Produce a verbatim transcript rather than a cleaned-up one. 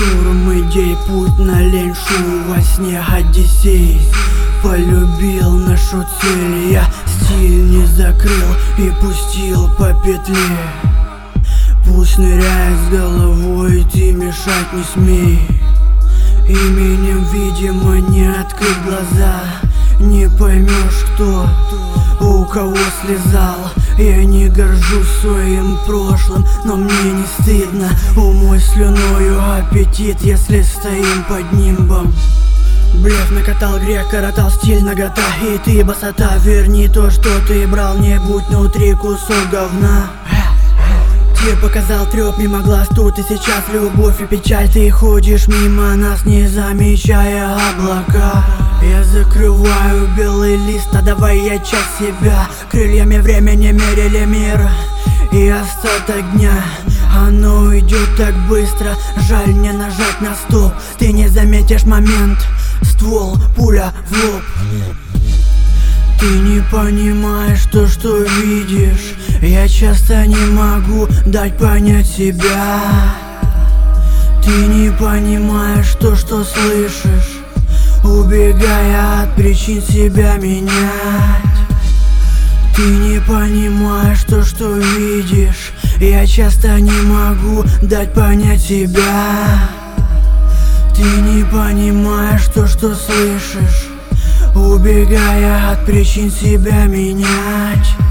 Штурм идей, путь на леньшу, во сне Одиссей полюбил нашу цель. Я стиль не закрыл и пустил по петле. Пусть ныряет с головой, ты мешать не смей. Именем, видимо, не открыть глаза. Не поймешь, кто у кого слезал. Я не горжусь своим прошлым, но мне не стыдно. Умой слюною аппетит, если стоим под нимбом. Блеф накатал грех, коротал стиль нагота. И ты босота, верни то, что ты брал. Не будь внутри кусок говна. Тебе показал трёп мимо глаз, тут и сейчас любовь и печаль. Ты ходишь мимо нас, не замечая облака. Я закрываю белый лист, а давай я часть себя. Крыльями времени мерили мир и остаток дня. Оно идет так быстро, жаль не нажать на стоп. Ты не заметишь момент, ствол, пуля в лоб. Ты не понимаешь то, что видишь. Я часто не могу дать понять себя. Ты не понимаешь то, что слышишь, убегая от причин себя менять. Ты не понимаешь то, что видишь. Я часто не могу дать понять себя. Ты не понимаешь то, что слышишь, убегая от причин себя менять.